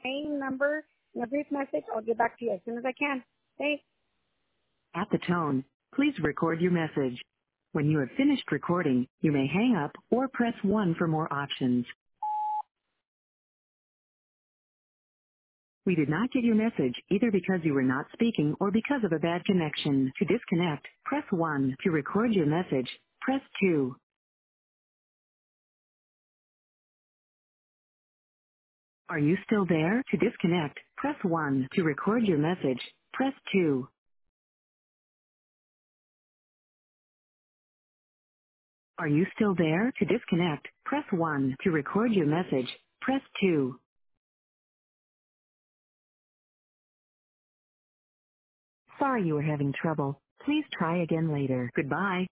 name, number, and a brief message. I'll get back to you as soon as I can. Thanks. At the tone, please record your message. When you have finished recording, you may hang up or press 1 for more options. We did not get your message either because you were not speaking or because of a bad connection. To disconnect, press 1. To record your message, press 2. Are you still there? To disconnect, press 1. To record your message, press 2. Are you still there? To disconnect, press 1. To record your message, press 2. Sorry you were having trouble. Please try again later. Goodbye.